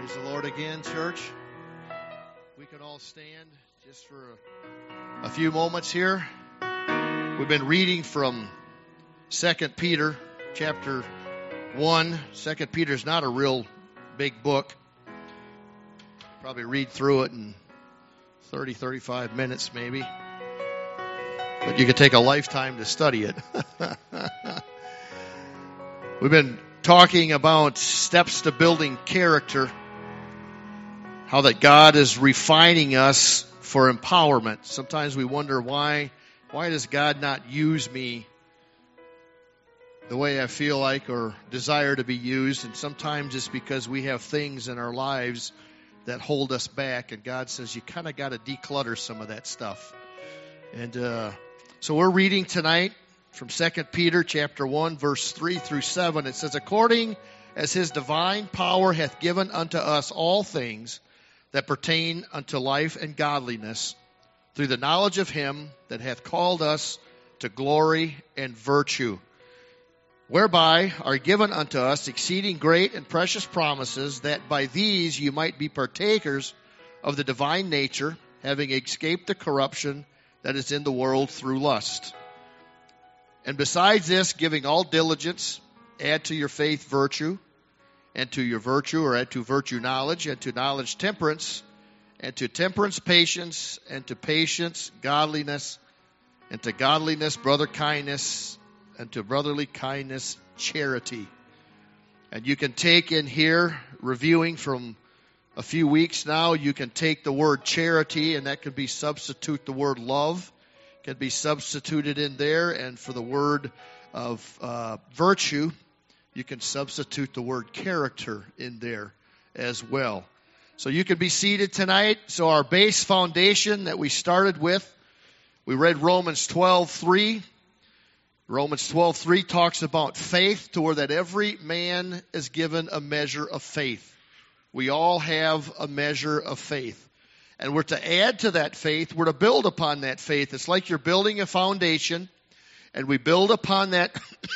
Praise the Lord again, church. We can all stand just for a few moments here. We've been reading from 2 Peter chapter 1. 2 Peter is not a real big book. Probably read through it in 30, 35 minutes maybe. But you could take a lifetime to study it. We've been talking about steps to building character, how that God is refining us for empowerment. Sometimes we wonder why does God not use me the way I feel like or desire to be used? And sometimes it's because we have things in our lives that hold us back, and God says you kind of got to declutter some of that stuff. And so we're reading tonight from 2 Peter chapter 1, verse 3 through 7. It says, according as his divine power hath given unto us all things that pertain unto life and godliness, through the knowledge of him that hath called us to glory and virtue, whereby are given unto us exceeding great and precious promises, that by these you might be partakers of the divine nature, having escaped the corruption that is in the world through lust. And besides this, giving all diligence, add to your faith virtue, and to your virtue, or add to virtue knowledge, and to knowledge temperance, and to temperance patience, and to patience godliness, and to godliness brother kindness, and to brotherly kindness charity. And you can take in here, reviewing from a few weeks now, you can take the word charity, and that could be substitute the word love. Can be substituted in there, and for the word of virtue, you can substitute the word character in there as well. So you can be seated tonight. So our base foundation that we started with, we read Romans 12:3. Romans 12:3 talks about faith, to where that every man is given a measure of faith. We all have a measure of faith. And we're to add to that faith. We're to build upon that faith. It's like you're building a foundation, and we build upon that,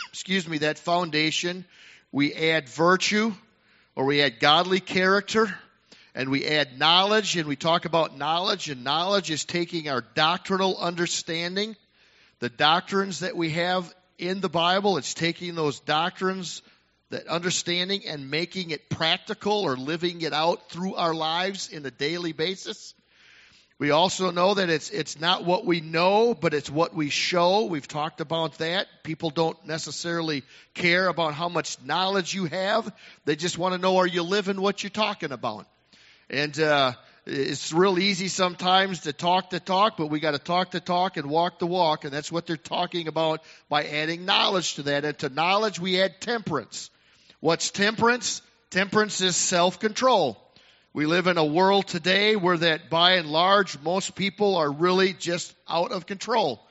that foundation. We add virtue, or we add godly character, and we add knowledge, and we talk about knowledge, and knowledge is taking our doctrinal understanding, the doctrines that we have in the Bible. It's taking those doctrines, that understanding, and making it practical or living it out through our lives in a daily basis. We also know that it's not what we know, but it's what we show. We've talked about that. People don't necessarily care about how much knowledge you have. They just want to know, are you living what you're talking about? And it's real easy sometimes to talk the talk, but we got to talk the talk and walk the walk, and that's what they're talking about by adding knowledge to that. And to knowledge, we add temperance. What's temperance? Temperance is self-control. We live in a world today where that by and large, most people are really just out of control.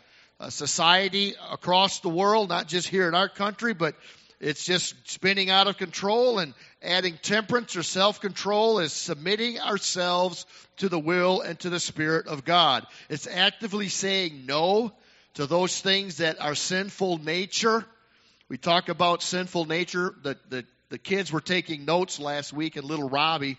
Society across the world, not just here in our country, but it's just spinning out of control. And adding temperance or self-control is submitting ourselves to the will and to the Spirit of God. It's actively saying no to those things that are sinful nature. We talk about sinful nature. The kids were taking notes last week, and little Robbie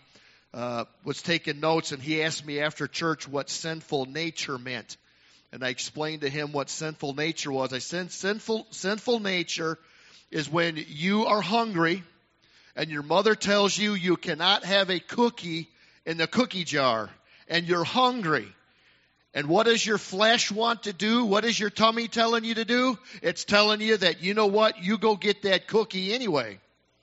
was taking notes, and he asked me after church what sinful nature meant. And I explained to him what sinful nature was. I said sinful nature is when you are hungry and your mother tells you you cannot have a cookie in the cookie jar, and you're hungry. And what does your flesh want to do? What is your tummy telling you to do? It's telling you that, you know what, you go get that cookie anyway.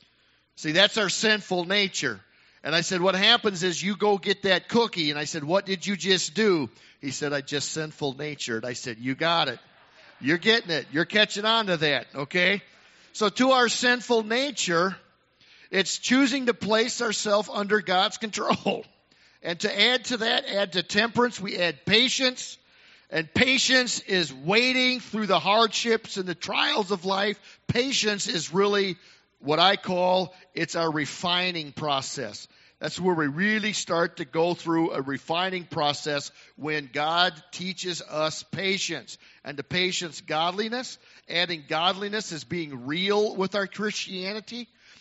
See, that's our sinful nature. And I said, what happens is you go get that cookie. And I said, what did you just do? He said, I just sinful natured. I said, you got it. You're getting it. You're catching on to that, okay? So to our sinful nature, it's choosing to place ourselves under God's control. And to add to that, add to temperance, we add patience. And patience is waiting through the hardships and the trials of life. Patience is really what I call, it's our refining process. That's where we really start to go through a refining process when God teaches us patience. And to patience, godliness. Adding godliness is being real with our Christianity.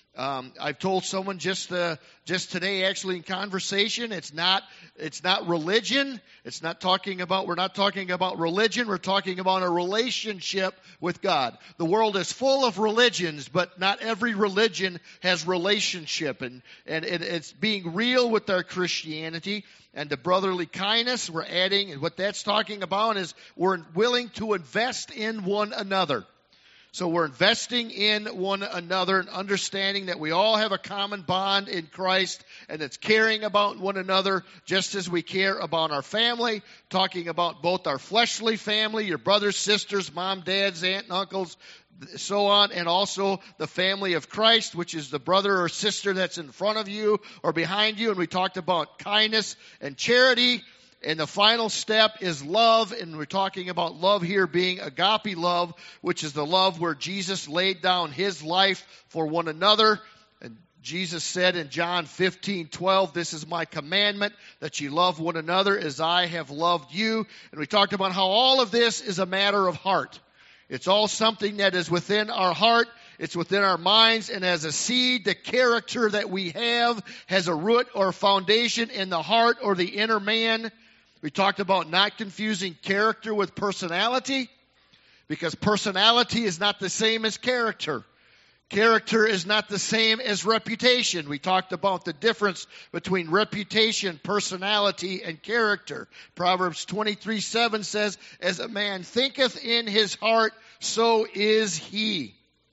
I've told someone just today, actually in conversation, it's not religion. We're not talking about religion. We're talking about a relationship with God. The world is full of religions, but not every religion has relationship, and it's being real with our Christianity. And the brotherly kindness we're adding, and what that's talking about is we're willing to invest in one another. So we're investing in one another and understanding that we all have a common bond in Christ, and it's caring about one another just as we care about our family, talking about both our fleshly family, your brothers, sisters, mom, dads, aunt, and uncles, so on, and also the family of Christ, which is the brother or sister that's in front of you or behind you. And we talked about kindness and charity. And the final step is love, and we're talking about love here being agape love, which is the love where Jesus laid down his life for one another. And Jesus said in John 15:12, "This is my commandment, that you love one another as I have loved you." And we talked about how all of this is a matter of heart. It's all something that is within our heart. It's within our minds, and as a seed, the character that we have has a root or foundation in the heart or the inner man. We talked about not confusing character with personality, because personality is not the same as character. Character is not the same as reputation. We talked about the difference between reputation, personality, and character. Proverbs 23:7 says, "As a man thinketh in his heart, so is he."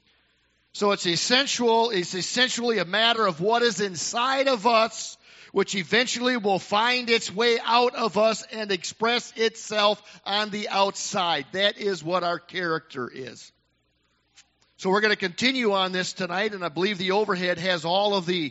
So it's essentially a matter of what is inside of us, which eventually will find its way out of us and express itself on the outside. That is what our character is. So we're going to continue on this tonight, and I believe the overhead has all of the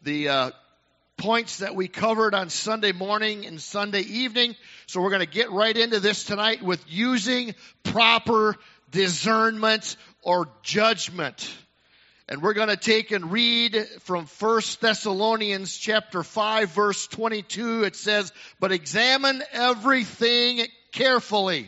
points that we covered on Sunday morning and Sunday evening. So we're going to get right into this tonight with using proper discernment or judgment. And we're going to take and read from 1 Thessalonians chapter 5, verse 22. It says, "But examine everything carefully.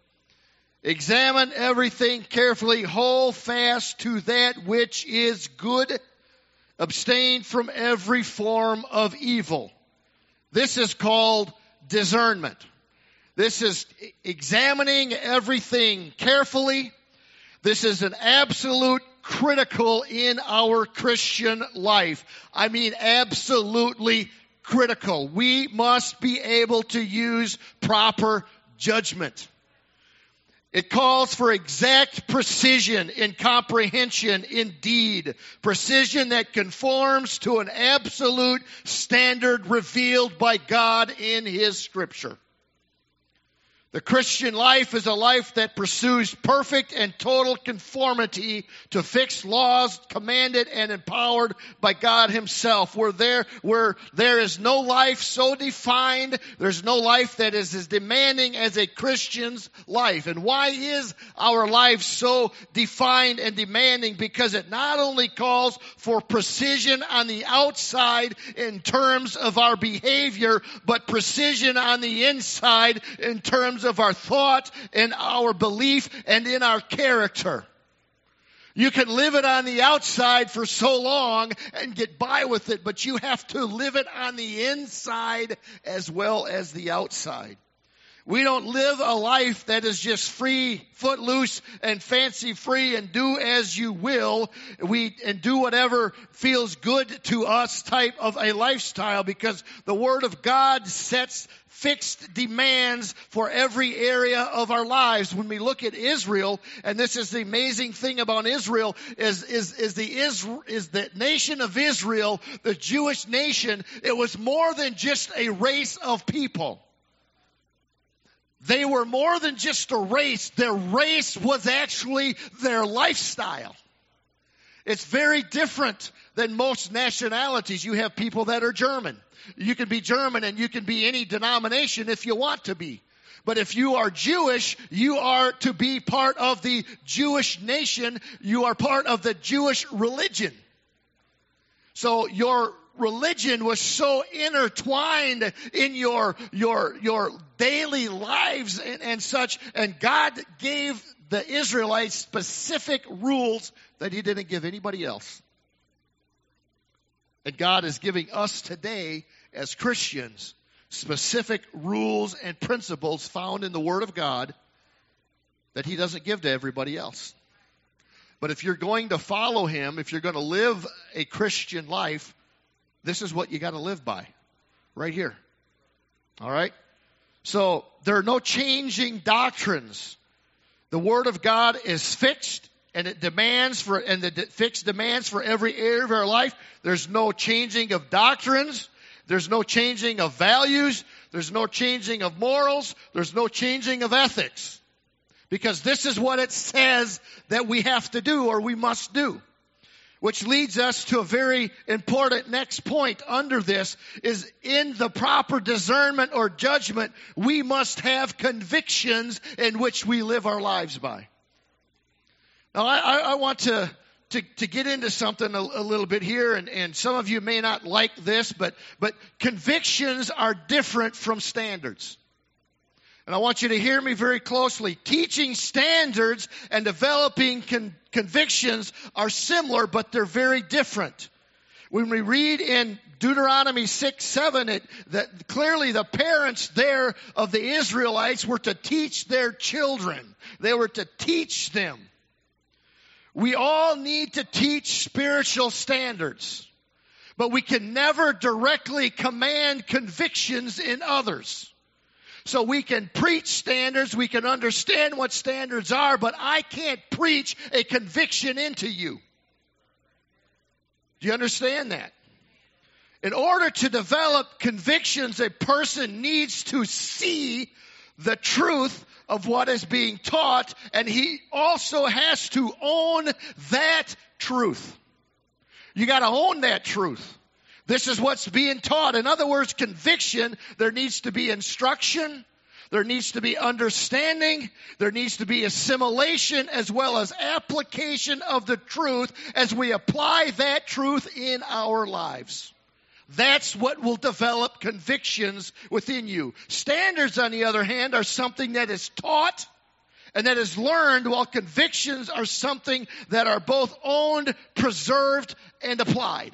Examine everything carefully. Hold fast to that which is good. Abstain from every form of evil." This is called discernment. This is examining everything carefully. This is an absolute critical in our Christian life. I mean, absolutely critical. We must be able to use proper judgment. It calls for exact precision in comprehension in deed. Precision that conforms to an absolute standard revealed by God in His Scripture. The Christian life is a life that pursues perfect and total conformity to fixed laws commanded and empowered by God Himself. Where there is no life so defined, there's no life that is as demanding as a Christian's life. And why is our life so defined and demanding? Because it not only calls for precision on the outside in terms of our behavior, but precision on the inside in terms of our thought and our belief and in our character. You can live it on the outside for so long and get by with it, but you have to live it on the inside as well as the outside. We don't live a life that is just free, footloose, and fancy-free and do as you will. And do whatever feels good to us type of a lifestyle, because the Word of God sets fixed demands for every area of our lives. When we look at Israel, and this is the amazing thing about Israel, is the nation of Israel, the Jewish nation, it was more than just a race of people. They were more than just a race. Their race was actually their lifestyle. It's very different than most nationalities. You have people that are German. You can be German and you can be any denomination if you want to be. But if you are Jewish, you are to be part of the Jewish nation. You are part of the Jewish religion. So your religion was so intertwined in your daily lives and such. And God gave the Israelites specific rules that He didn't give anybody else. And God is giving us today, as Christians, specific rules and principles found in the Word of God that He doesn't give to everybody else. But if you're going to follow Him, if you're going to live a Christian life, this is what you got to live by. Right here. All right? So there are no changing doctrines. The Word of God is fixed, and the fixed demands for every area of our life. There's no changing of doctrines. There's no changing of values. There's no changing of morals. There's no changing of ethics. Because this is what it says that we have to do or we must do. Which leads us to a very important next point under this is in the proper discernment or judgment, we must have convictions in which we live our lives by. Now, I want to get into something a little bit here, and some of you may not like this, but convictions are different from standards. And I want you to hear me very closely. Teaching standards and developing convictions are similar, but they're very different. When we read in Deuteronomy 6:7, that clearly the parents there of the Israelites were to teach their children. They were to teach them. We all need to teach spiritual standards, but we can never directly command convictions in others. So we can preach standards, we can understand what standards are, but I can't preach a conviction into you. Do you understand that? In order to develop convictions, a person needs to see the truth of what is being taught, and he also has to own that truth. You got to own that truth. This is what's being taught. In other words, conviction, there needs to be instruction, there needs to be understanding, there needs to be assimilation as well as application of the truth as we apply that truth in our lives. That's what will develop convictions within you. Standards, on the other hand, are something that is taught and that is learned, while convictions are something that are both owned, preserved, and applied.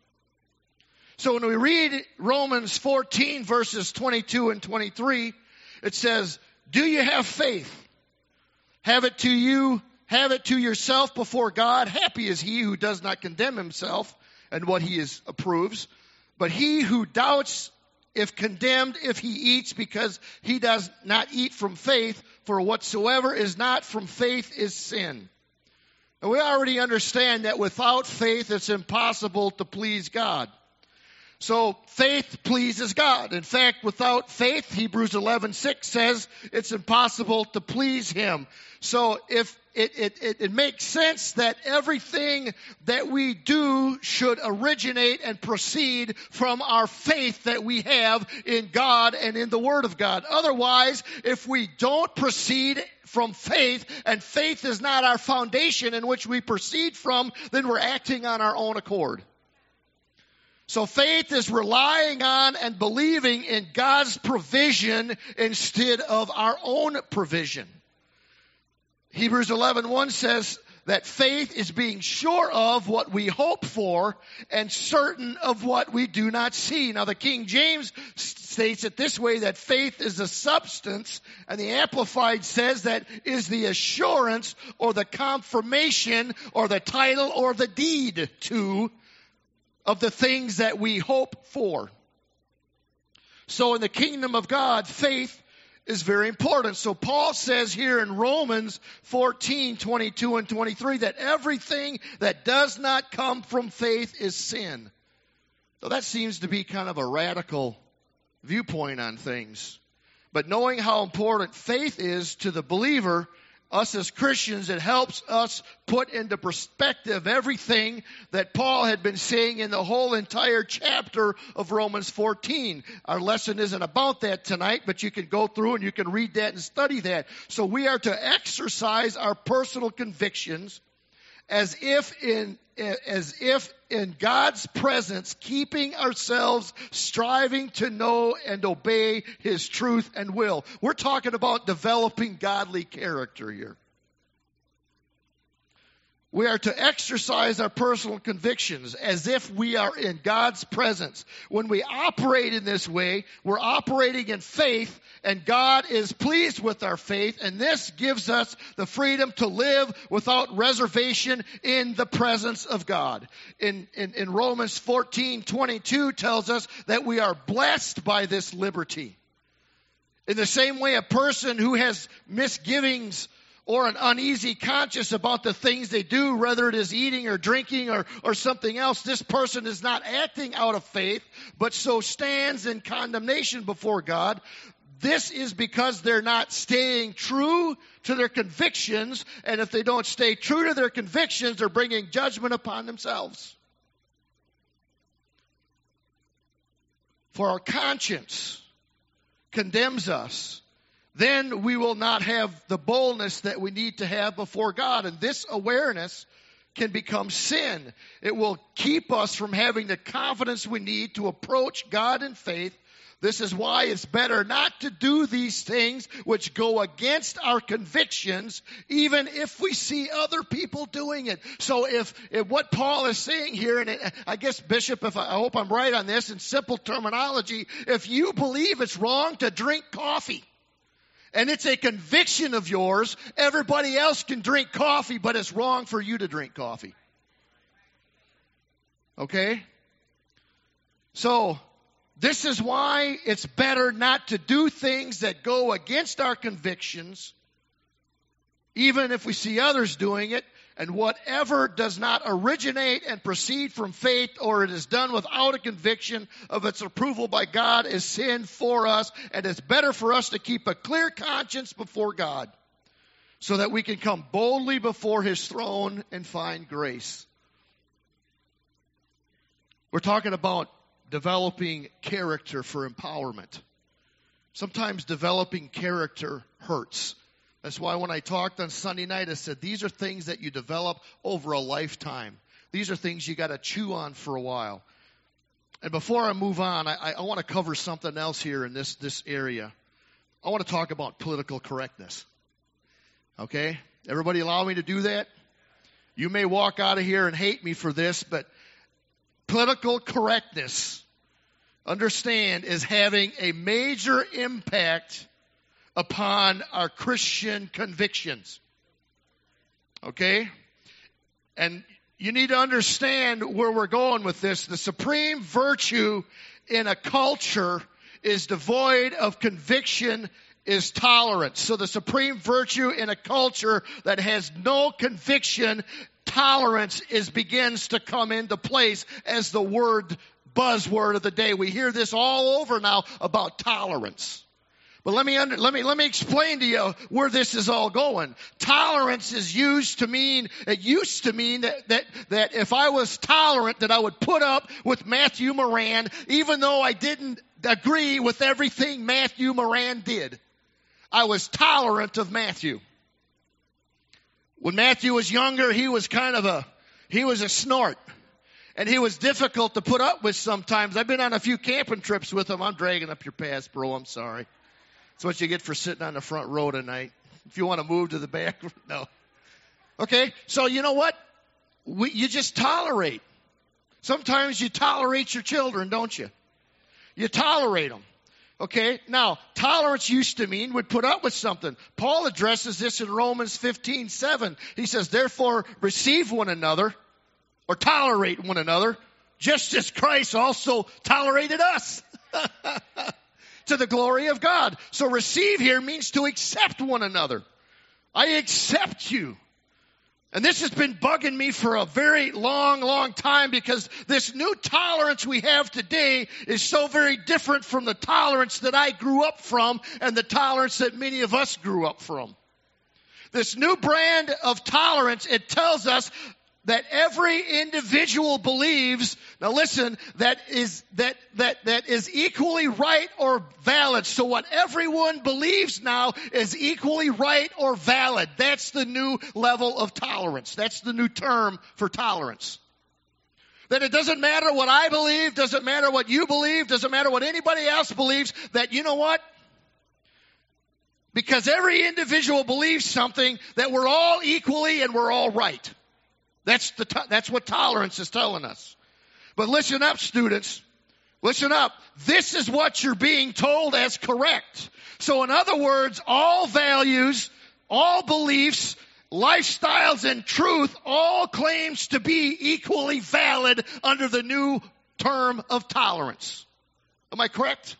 So when we read Romans 14 verses 22 and 23, it says, do you have faith? Have it to yourself before God. Happy is he who does not condemn himself and what he approves. But he who doubts, if condemned, if he eats, because he does not eat from faith, for whatsoever is not from faith is sin. And we already understand that without faith it's impossible to please God. So faith pleases God. In fact, without faith, Hebrews 11:6 says it's impossible to please Him. So if it makes sense that everything that we do should originate and proceed from our faith that we have in God and in the Word of God. Otherwise, if we don't proceed from faith, and faith is not our foundation in which we proceed from, then we're acting on our own accord. So faith is relying on and believing in God's provision instead of our own provision. Hebrews 11:1 says that faith is being sure of what we hope for and certain of what we do not see. Now the King James states it this way, that faith is a substance, and the Amplified says that is the assurance or the confirmation or the title or the deed to of the things that we hope for. So in the kingdom of God, faith is very important. So Paul says here in Romans 14:22 and 23 that everything that does not come from faith is sin. So that seems to be kind of a radical viewpoint on things. But knowing how important faith is to the believer, us as Christians, it helps us put into perspective everything that Paul had been saying in the whole entire chapter of Romans 14. Our lesson isn't about that tonight, but you can go through and you can read that and study that. So we are to exercise our personal convictions as if in God's presence, keeping ourselves striving to know and obey His truth and will. We're talking about developing godly character here. We are to exercise our personal convictions as if we are in God's presence. When we operate in this way, we're operating in faith, and God is pleased with our faith, and this gives us the freedom to live without reservation in the presence of God. In Romans 14:22 tells us that we are blessed by this liberty. In the same way, a person who has misgivings or an uneasy conscience about the things they do, whether it is eating or drinking or something else, this person is not acting out of faith, but so stands in condemnation before God. This is because they're not staying true to their convictions, and if they don't stay true to their convictions, they're bringing judgment upon themselves. For our conscience condemns us, then we will not have the boldness that we need to have before God. And this awareness can become sin. It will keep us from having the confidence we need to approach God in faith. This is why it's better not to do these things which go against our convictions, even if we see other people doing it. So if what Paul is saying here, and I guess, Bishop, I hope I'm right on this in simple terminology, if you believe it's wrong to drink coffee, and it's a conviction of yours, everybody else can drink coffee, but it's wrong for you to drink coffee. Okay? So, this is why it's better not to do things that go against our convictions, even if we see others doing it. And whatever does not originate and proceed from faith, or it is done without a conviction of its approval by God, is sin for us. And it's better for us to keep a clear conscience before God, so that we can come boldly before His throne and find grace. We're talking about developing character for empowerment. Sometimes developing character hurts. That's why when I talked on Sunday night, I said, these are things that you develop over a lifetime. These are things you got to chew on for a while. And before I move on, I want to cover something else here in this area. I want to talk about political correctness. Okay? Everybody allow me to do that? You may walk out of here and hate me for this, but political correctness, understand, is having a major impact upon our Christian convictions. Okay? And you need to understand where we're going with this. The supreme virtue in a culture is devoid of conviction is tolerance. So the supreme virtue in a culture that has no conviction, tolerance begins to come into place as the buzzword of the day. We hear this all over now about tolerance. But let me explain to you where this is all going. Tolerance used to mean that if I was tolerant, that I would put up with Matthew Moran, even though I didn't agree with everything Matthew Moran did. I was tolerant of Matthew. When Matthew was younger, he was a snort. And he was difficult to put up with sometimes. I've been on a few camping trips with him. I'm dragging up your past, bro. I'm sorry. That's what you get for sitting on the front row tonight. If you want to move to the back, no. Okay, so you know what? You just tolerate. Sometimes you tolerate your children, don't you? You tolerate them. Okay, now, tolerance used to mean would put up with something. Paul addresses this in Romans 15:7. He says, therefore, receive one another, or tolerate one another, just as Christ also tolerated us. To the glory of God. So receive here means to accept one another. I accept you. And this has been bugging me for a very long time, because this new tolerance we have today is so very different from the tolerance that I grew up from and the tolerance that many of us grew up from. This new brand of tolerance, it tells us that every individual believes, now listen, that is equally right or valid. So what everyone believes now is equally right or valid. That's the new level of tolerance. That's the new term for tolerance. That it doesn't matter what I believe, doesn't matter what you believe, doesn't matter what anybody else believes, that you know what? Because every individual believes something, that we're all equally and we're all right. That's what tolerance is telling us. But listen up, students. Listen up. This is what you're being told as correct. So in other words, all values, all beliefs, lifestyles, and truth all claims to be equally valid under the new term of tolerance. Am I correct?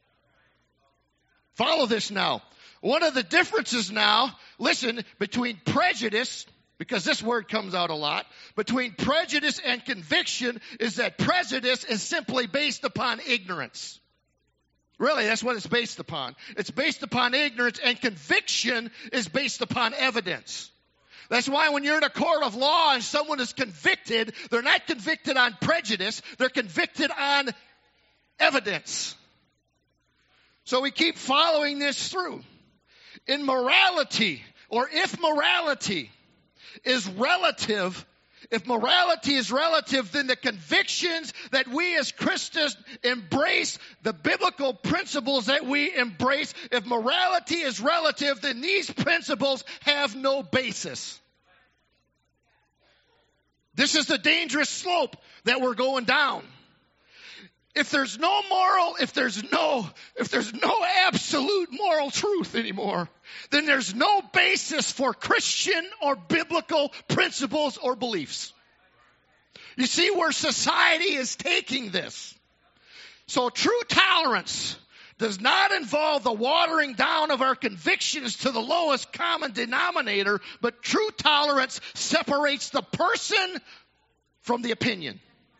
Follow this now. One of the differences now, listen, between prejudice, because this word comes out a lot, between prejudice and conviction is that prejudice is simply based upon ignorance. Really, that's what it's based upon. It's based upon ignorance, and conviction is based upon evidence. That's why when you're in a court of law and someone is convicted, they're not convicted on prejudice, they're convicted on evidence. So we keep following this through. In morality, or if morality is relative, if morality is relative, then the convictions that we as Christians embrace, the biblical principles that we embrace, if morality is relative, then these principles have no basis. This is the dangerous slope that we're going down. If there's no absolute moral truth anymore, then there's no basis for Christian or biblical principles or beliefs. You see where society is taking this. So true tolerance does not involve the watering down of our convictions to the lowest common denominator, but true tolerance separates the person from the opinion.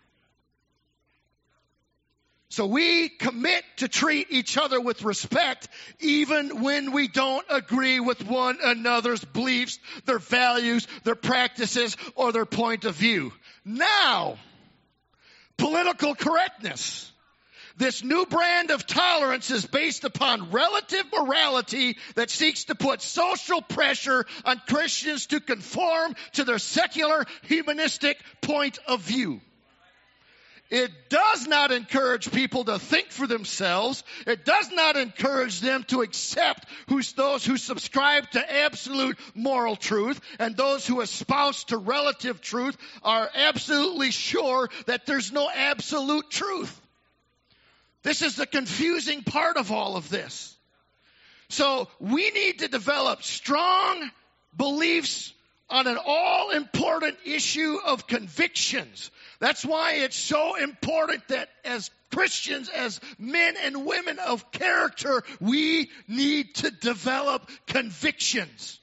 So we commit to treat each other with respect even when we don't agree with one another's beliefs, their values, their practices, or their point of view. Now, political correctness. This new brand of tolerance is based upon relative morality that seeks to put social pressure on Christians to conform to their secular humanistic point of view. It does not encourage people to think for themselves. It does not encourage them to accept those who subscribe to absolute moral truth, and those who espouse to relative truth are absolutely sure that there's no absolute truth. This is the confusing part of all of this. So we need to develop strong beliefs on an all-important issue of convictions. That's why it's so important that as Christians, as men and women of character, we need to develop convictions.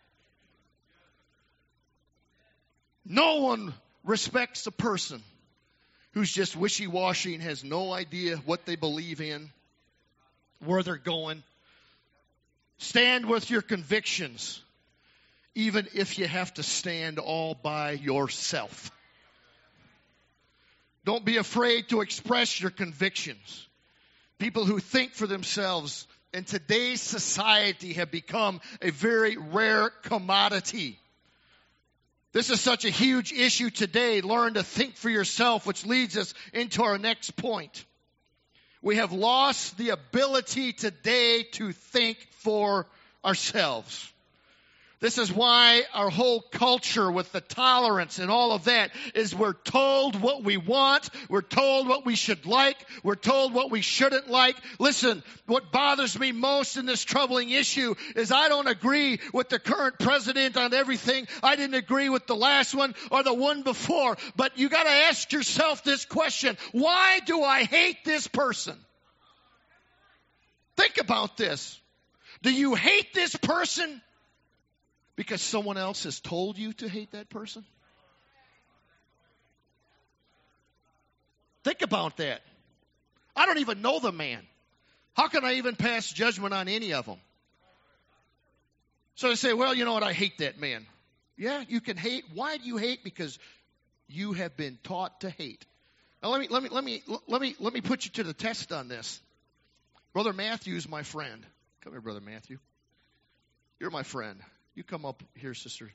No one respects a person who's just wishy-washy and has no idea what they believe in, where they're going. Stand with your convictions, even if you have to stand all by yourself. Don't be afraid to express your convictions. People who think for themselves in today's society have become a very rare commodity. This is such a huge issue today. Learn to think for yourself, which leads us into our next point. We have lost the ability today to think for ourselves. This is why our whole culture with the tolerance and all of that is we're told what we want. We're told what we should like. We're told what we shouldn't like. Listen, what bothers me most in this troubling issue is I don't agree with the current president on everything. I didn't agree with the last one or the one before. But you got to ask yourself this question. Why do I hate this person? Think about this. Do you hate this person because someone else has told you to hate that person? Think about that. I don't even know the man. How can I even pass judgment on any of them? So they say, well, you know what, I hate that man. Yeah, you can hate. Why do you hate? Because you have been taught to hate. Now let me put you to the test on this. Brother Matthew's my friend. Come here, Brother Matthew. You're my friend. You come up here, sister.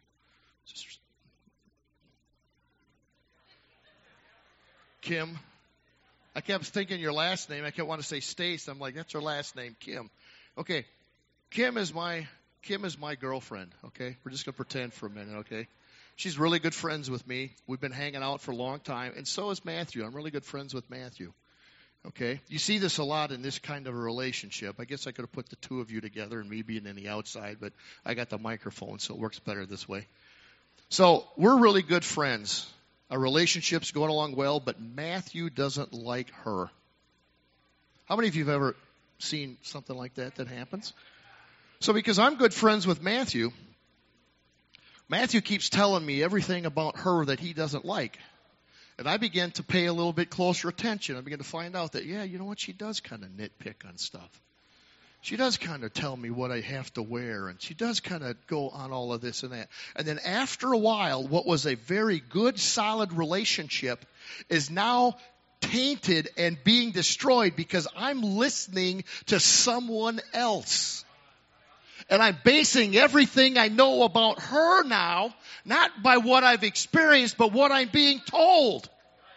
Kim. I kept thinking your last name. I kept wanting to say Stace. I'm like, that's her last name, Kim. Okay. Kim is my girlfriend, okay? We're just going to pretend for a minute, okay? She's really good friends with me. We've been hanging out for a long time, and so is Matthew. I'm really good friends with Matthew. Okay? You see this a lot in this kind of a relationship. I guess I could have put the two of you together and me being in the outside, but I got the microphone, so it works better this way. So we're really good friends. Our relationship's going along well, but Matthew doesn't like her. How many of you have ever seen something like that happens? So because I'm good friends with Matthew, Matthew keeps telling me everything about her that he doesn't like. And I begin to pay a little bit closer attention. I begin to find out that, yeah, you know what, she does kind of nitpick on stuff. She does kind of tell me what I have to wear, and she does kind of go on all of this and that. And then after a while, what was a very good, solid relationship is now tainted and being destroyed because I'm listening to someone else. And I'm basing everything I know about her now, not by what I've experienced, but what I'm being told.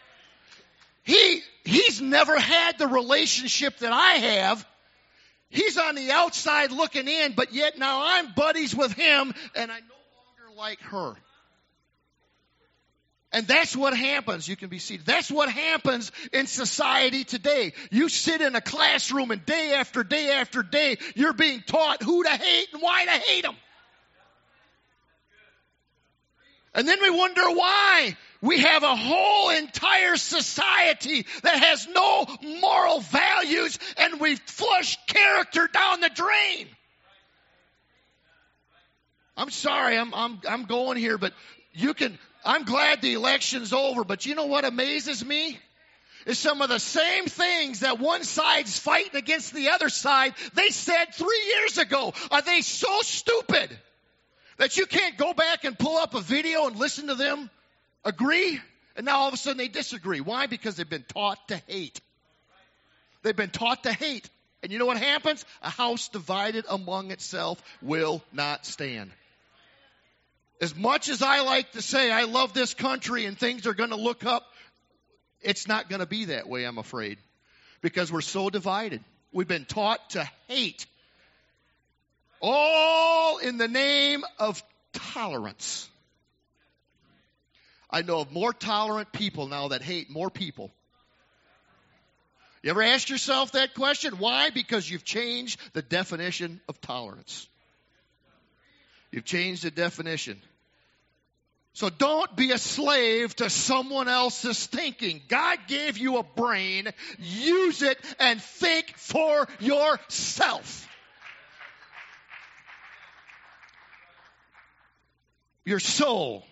He's never had the relationship that I have. He's on the outside looking in, but yet now I'm buddies with him, and I no longer like her. And that's what happens. You can be seated. That's what happens in society today. You sit in a classroom and day after day after day, you're being taught who to hate and why to hate them. And then we wonder why we have a whole entire society that has no moral values and we flush character down the drain. I'm sorry, I'm going here, but I'm glad the election's over, but you know what amazes me? Is some of the same things that one side's fighting against the other side, they said 3 years ago. Are they so stupid that you can't go back and pull up a video and listen to them agree? And now all of a sudden they disagree. Why? Because they've been taught to hate. They've been taught to hate. And you know what happens? A house divided among itself will not stand. As much as I like to say I love this country and things are going to look up, it's not going to be that way, I'm afraid, because we're so divided. We've been taught to hate, all in the name of tolerance. I know of more tolerant people now that hate more people. You ever asked yourself that question? Why? Because you've changed the definition of tolerance. You've changed the definition. So don't be a slave to someone else's thinking. God gave you a brain. Use it and think for yourself. Your soul.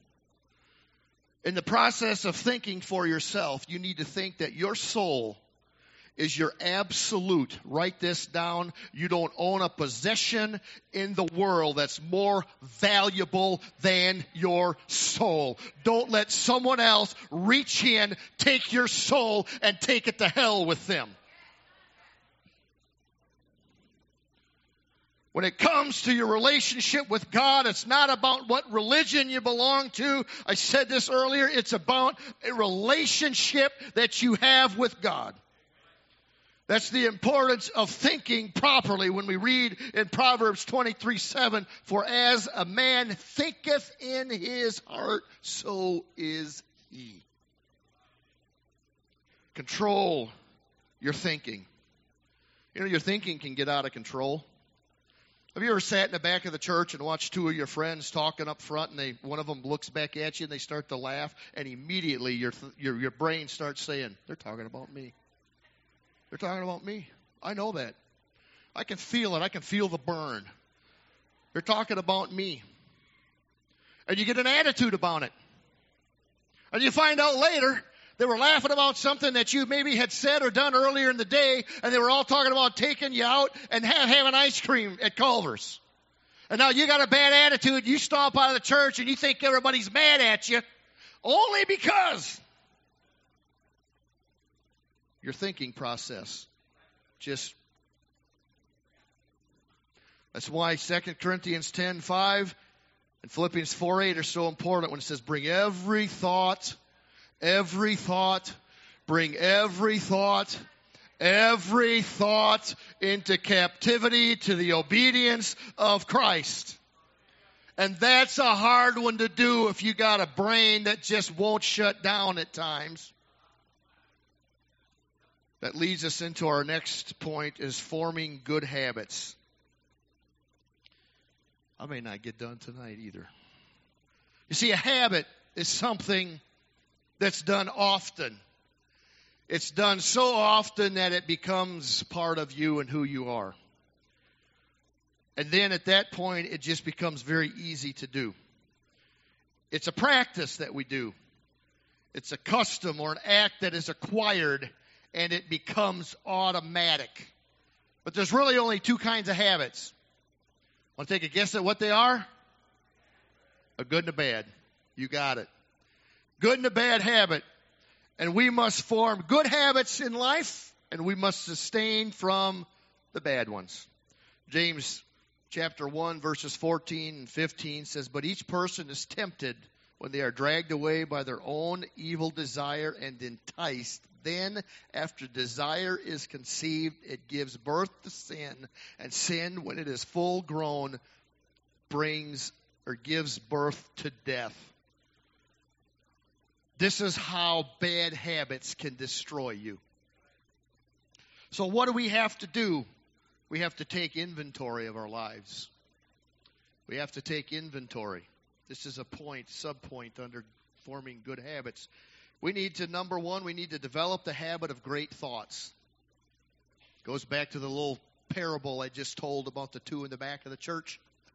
In the process of thinking for yourself, you need to think that your soul is your absolute. Write this down. You don't own a possession in the world that's more valuable than your soul. Don't let someone else reach in, take your soul, and take it to hell with them. When it comes to your relationship with God, it's not about what religion you belong to. I said this earlier. It's about a relationship that you have with God. That's the importance of thinking properly when we read in Proverbs 23:7, for as a man thinketh in his heart, so is he. Control your thinking. You know, your thinking can get out of control. Have you ever sat in the back of the church and watched two of your friends talking up front, and one of them looks back at you and they start to laugh, and immediately your brain starts saying, they're talking about me. They're talking about me. I know that. I can feel it. I can feel the burn. They're talking about me. And you get an attitude about it. And you find out later they were laughing about something that you maybe had said or done earlier in the day, and they were all talking about taking you out and having ice cream at Culver's. And now you got a bad attitude. You stomp out of the church and you think everybody's mad at you only because your thinking process that's why 2 Corinthians 10:5 and Philippians 4:8 are so important when it says, bring every thought, bring every thought into captivity to the obedience of Christ. And that's a hard one to do if you got a brain that just won't shut down at times. That leads us into our next point, is forming good habits. I may not get done tonight either. You see, a habit is something that's done often. It's done so often that it becomes part of you and who you are. And then at that point, it just becomes very easy to do. It's a practice that we do. It's a custom or an act that is acquired, and it becomes automatic. But there's really only two kinds of habits. Want to take a guess at what they are? A good and a bad. You got it. Good and a bad habit. And we must form good habits in life, and we must sustain from the bad ones. James chapter 1, verses 14 and 15 says, "But each person is tempted when they are dragged away by their own evil desire and enticed. Then, after desire is conceived, it gives birth to sin. And sin, when it is full grown, gives birth to death." This is how bad habits can destroy you. So what do we have to do? We have to take inventory of our lives. We have to take inventory. This is a sub-point under forming good habits. We need to, number one, we need to develop the habit of great thoughts. Goes back to the little parable I just told about the two in the back of the church.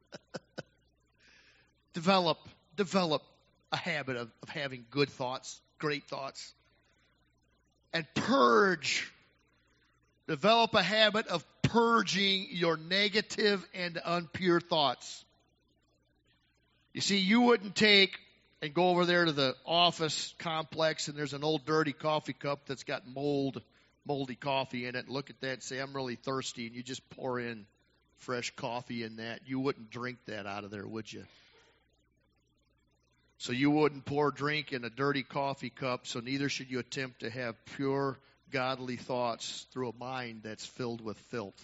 Develop a habit of having good thoughts, great thoughts. And develop a habit of purging your negative and impure thoughts. You see, you wouldn't take and go over there to the office complex and there's an old dirty coffee cup that's got moldy coffee in it, and look at that and say, "I'm really thirsty," and you just pour in fresh coffee in that. You wouldn't drink that out of there, would you? So you wouldn't pour drink in a dirty coffee cup, so neither should you attempt to have pure, godly thoughts through a mind that's filled with filth.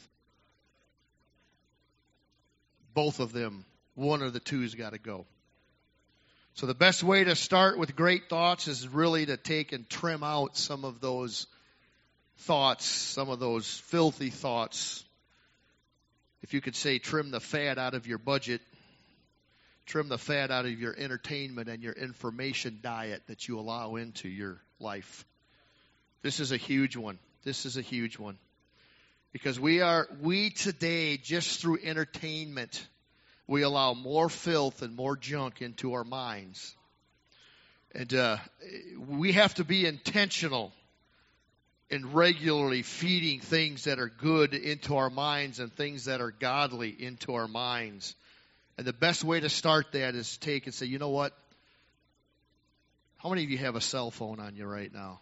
Both of them, one or the two's got to go. So the best way to start with great thoughts is really to take and trim out some of those thoughts, some of those filthy thoughts. If you could say, trim the fat out of your budget, trim the fat out of your entertainment and your information diet that you allow into your life. This is a huge one. This is a huge one. Because we today, just through entertainment, we allow more filth and more junk into our minds. And we have to be intentional in regularly feeding things that are good into our minds and things that are godly into our minds. And the best way to start that is take and say, you know what? How many of you have a cell phone on you right now?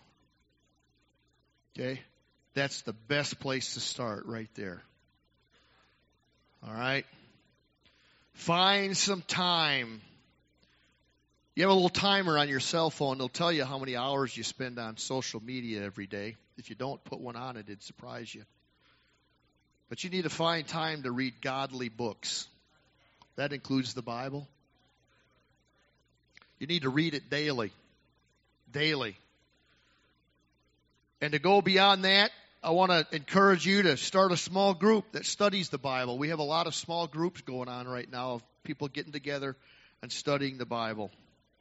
Okay? That's the best place to start right there. All right? Find some time. You have a little timer on your cell phone. It'll tell you how many hours you spend on social media every day. If you don't put one on, it'd surprise you. But you need to find time to read godly books. That includes the Bible. You need to read it daily. Daily. And to go beyond that, I want to encourage you to start a small group that studies the Bible. We have a lot of small groups going on right now of people getting together and studying the Bible.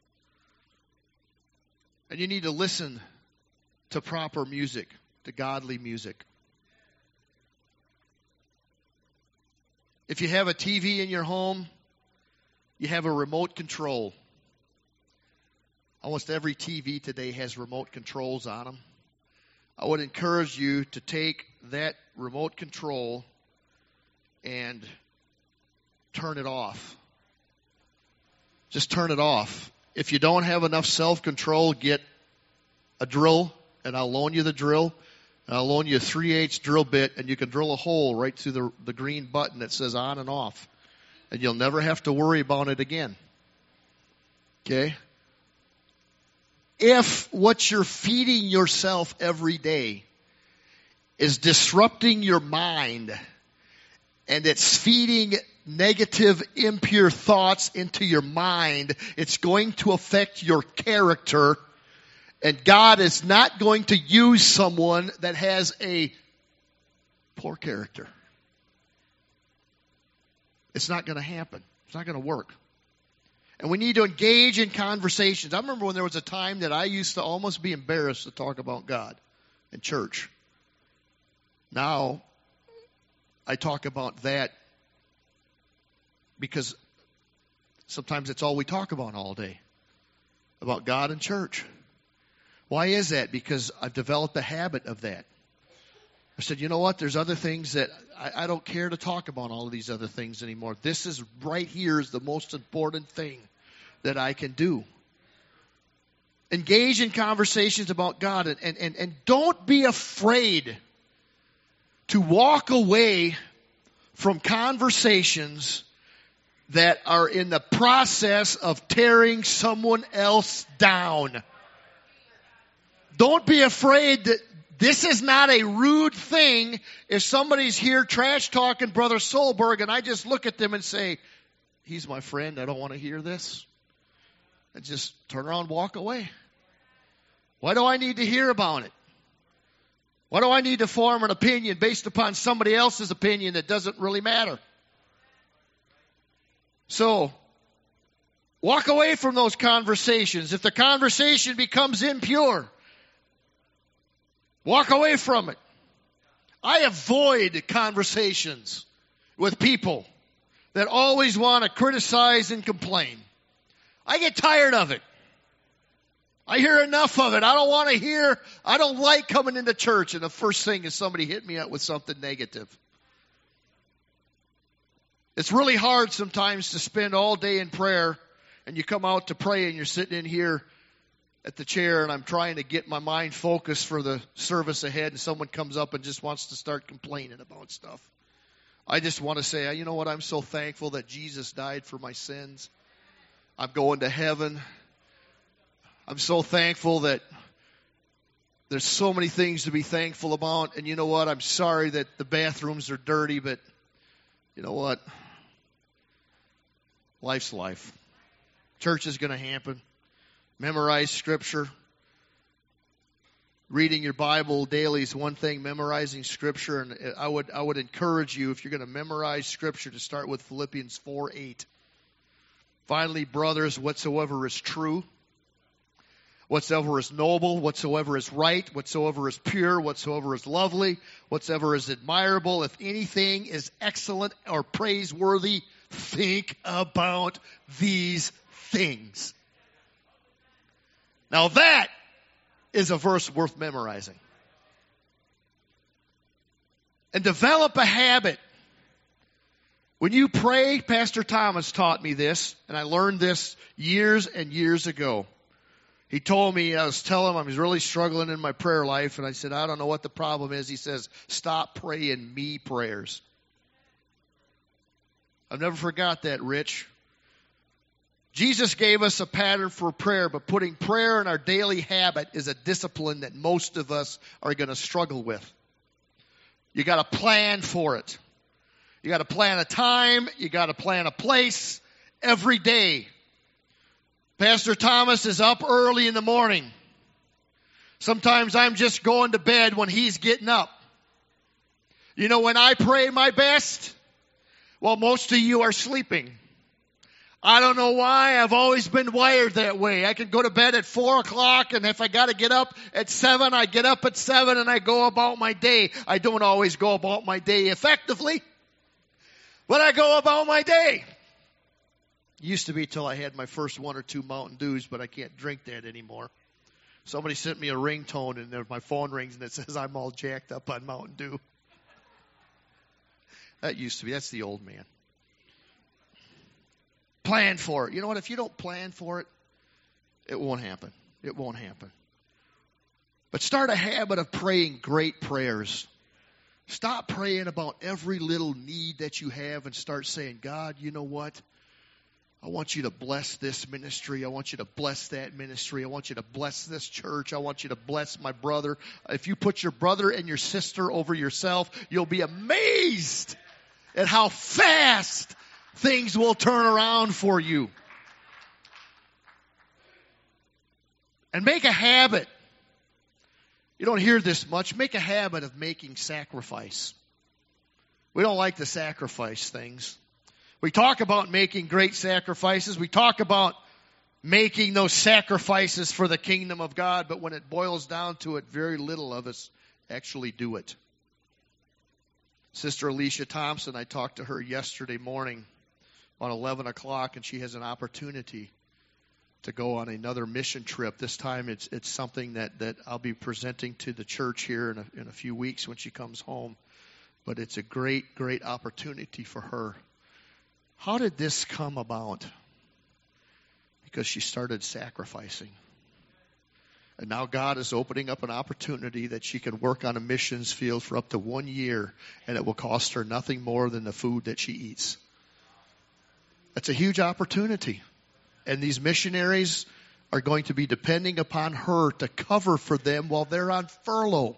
And you need to listen to proper music, to godly music. If you have a TV in your home, you have a remote control. Almost every TV today has remote controls on them. I would encourage you to take that remote control and turn it off. Just turn it off. If you don't have enough self-control, get a drill, and I'll loan you the drill. And I'll loan you a 3/8 drill bit, and you can drill a hole right through the green button that says on and off. And you'll never have to worry about it again. Okay? If what you're feeding yourself every day is disrupting your mind, and it's feeding negative, impure thoughts into your mind, it's going to affect your character. And God is not going to use someone that has a poor character. It's not going to happen. It's not going to work. And we need to engage in conversations. I remember when there was a time that I used to almost be embarrassed to talk about God in church. Now, I talk about that because sometimes it's all we talk about all day, about God and church. Why is that? Because I've developed a habit of that. I said, you know what? There's other things that I don't care to talk about all of these other things anymore. This is right here is the most important thing that I can do. Engage in conversations about God and don't be afraid to walk away from conversations that are in the process of tearing someone else down. Don't be afraid that this is not a rude thing if somebody's here trash talking Brother Solberg and I just look at them and say, he's my friend, I don't want to hear this. And just turn around and walk away. Why do I need to hear about it? Why do I need to form an opinion based upon somebody else's opinion that doesn't really matter? So, walk away from those conversations. If the conversation becomes impure, walk away from it. I avoid conversations with people that always want to criticize and complain. I get tired of it. I hear enough of it. I don't like coming into church and the first thing is somebody hit me up with something negative. It's really hard sometimes to spend all day in prayer and you come out to pray and you're sitting in here at the chair and I'm trying to get my mind focused for the service ahead and someone comes up and just wants to start complaining about stuff. I just want to say, you know what, I'm so thankful that Jesus died for my sins. I'm going to heaven. I'm so thankful that there's so many things to be thankful about. And you know what, I'm sorry that the bathrooms are dirty, but you know what? Life's life. Church is going to happen. Memorize Scripture. Reading your Bible daily is one thing. Memorizing Scripture, and I would encourage you, if you're going to memorize Scripture, to start with Philippians 4:8. Finally, brothers, whatsoever is true, whatsoever is noble, whatsoever is right, whatsoever is pure, whatsoever is lovely, whatsoever is admirable, if anything is excellent or praiseworthy, think about these things. Now that is a verse worth memorizing. And develop a habit. When you pray, Pastor Thomas taught me this, and I learned this years and years ago. He told me, I was telling him I was really struggling in my prayer life, and I said, I don't know what the problem is. He says, stop praying me prayers. I've never forgot that, Rich. Jesus gave us a pattern for prayer, but putting prayer in our daily habit is a discipline that most of us are going to struggle with. You got to plan for it. You got to plan a time. You got to plan a place every day. Pastor Thomas is up early in the morning. Sometimes I'm just going to bed when he's getting up. You know when I pray my best? Well, most of you are sleeping. I don't know why. I've always been wired that way. I can go to bed at 4 o'clock, and if I got to get up at 7, I get up at 7 and I go about my day. I don't always go about my day effectively, but I go about my day. Used to be till I had my first 1 or 2 Mountain Dews, but I can't drink that anymore. Somebody sent me a ringtone, and my phone rings, and it says I'm all jacked up on Mountain Dew. That used to be. That's the old man. Plan for it. You know what? If you don't plan for it, it won't happen. It won't happen. But start a habit of praying great prayers. Stop praying about every little need that you have and start saying, God, you know what? I want you to bless this ministry. I want you to bless that ministry. I want you to bless this church. I want you to bless my brother. If you put your brother and your sister over yourself, you'll be amazed at how fast things will turn around for you. And make a habit. You don't hear this much. Make a habit of making sacrifice. We don't like to sacrifice things. We talk about making great sacrifices. We talk about making those sacrifices for the kingdom of God. But when it boils down to it, very little of us actually do it. Sister Alicia Thompson, I talked to her yesterday morning about 11 o'clock, and she has an opportunity to go on another mission trip. This time it's something that I'll be presenting to the church here in a few weeks when she comes home. But it's a great opportunity for her. How did this come about? Because she started sacrificing. And now God is opening up an opportunity that she can work on a missions field for up to 1 year, and it will cost her nothing more than the food that she eats. That's a huge opportunity. And these missionaries are going to be depending upon her to cover for them while they're on furlough.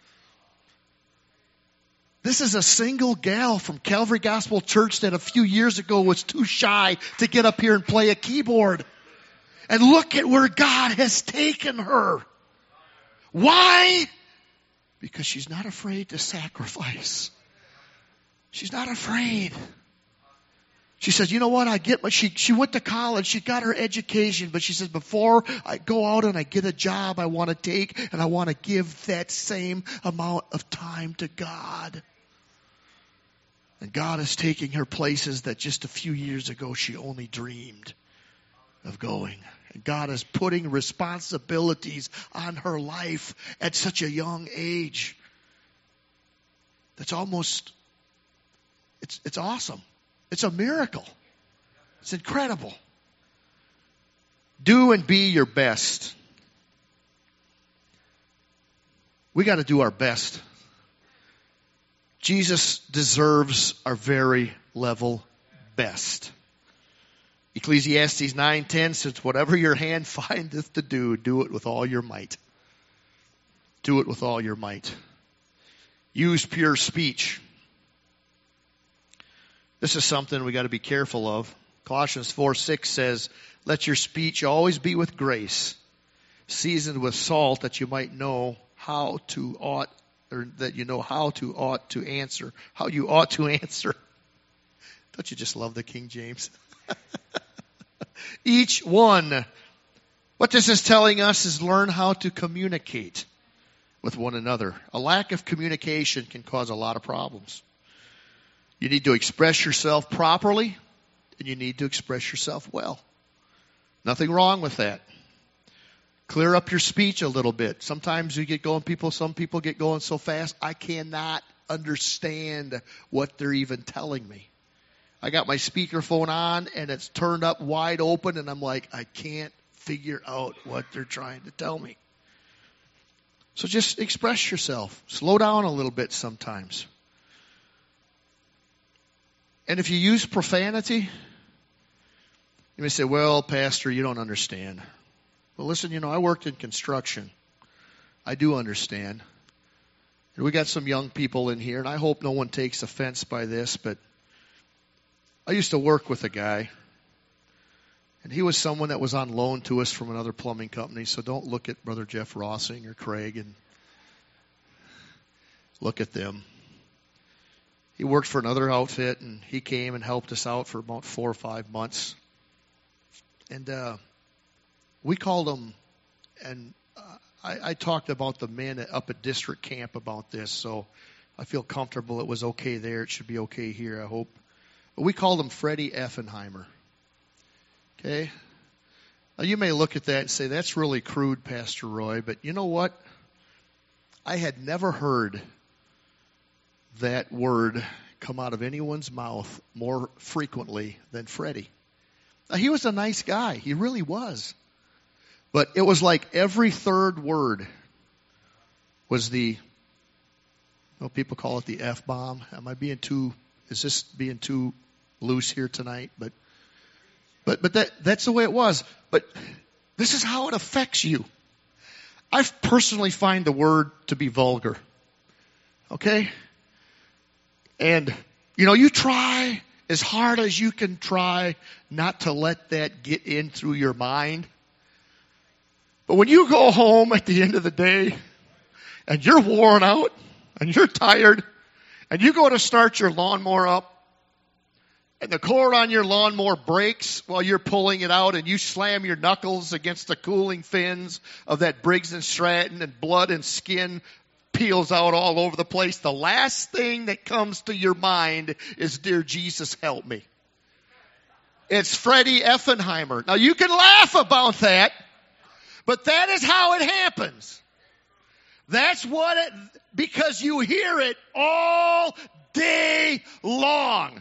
This is a single gal from Calvary Gospel Church that a few years ago was too shy to get up here and play a keyboard. And look at where God has taken her. Why? Because she's not afraid to sacrifice. She's not afraid. She says, you know what, she went to college, she got her education, but she says, before I go out and I get a job I want to take, and I want to give that same amount of time to God. And God is taking her places that just a few years ago she only dreamed of going. And God is putting responsibilities on her life at such a young age. That's almost, it's awesome. It's a miracle. It's incredible. Do and be your best. We got to do our best. Jesus deserves our very level best. Ecclesiastes 9:10 says, whatever your hand findeth to do, do it with all your might. Do it with all your might. Use pure speech. This is something we got to be careful of. Colossians 4:6 says, let your speech always be with grace, seasoned with salt, that you might know how to ought to answer. How you ought to answer. Don't you just love the King James? Each one. What this is telling us is learn how to communicate with one another. A lack of communication can cause a lot of problems. You need to express yourself properly, and you need to express yourself well. Nothing wrong with that. Clear up your speech a little bit. Sometimes you get going, some people get going so fast, I cannot understand what they're even telling me. I got my speakerphone on, and it's turned up wide open, and I'm like, I can't figure out what they're trying to tell me. So just express yourself. Slow down a little bit sometimes. And if you use profanity, you may say, well, Pastor, you don't understand. Well, listen, I worked in construction. I do understand. And we got some young people in here, and I hope no one takes offense by this, but I used to work with a guy, and he was someone that was on loan to us from another plumbing company, so don't look at Brother Jeff Rossing or Craig and look at them. He worked for another outfit, and he came and helped us out for about 4 or 5 months. And we called him, and I talked about the men up at district camp about this, so I feel comfortable it was okay there. It should be okay here, I hope. But we called him Freddie Effenheimer. Okay? Now you may look at that and say, that's really crude, Pastor Roy, but you know what? I had never heard that word come out of anyone's mouth more frequently than Freddie. Now, he was a nice guy. He really was. But it was like every third word was people call it the F-bomb. Is this being too loose here tonight? But that's the way it was. But this is how it affects you. I personally find the word to be vulgar. Okay? And, you try as hard as you can try not to let that get in through your mind. But when you go home at the end of the day and you're worn out and you're tired and you go to start your lawnmower up and the cord on your lawnmower breaks while you're pulling it out and you slam your knuckles against the cooling fins of that Briggs & Stratton and blood and skin peels out all over the place, the last thing that comes to your mind is, "Dear Jesus, help me." It's Freddie Effenheimer. Now you can laugh about that, but that is how it happens. That's what because you hear it all day long.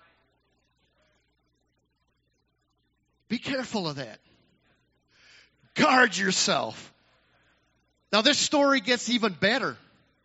Be careful of that. Guard yourself. Now this story gets even better.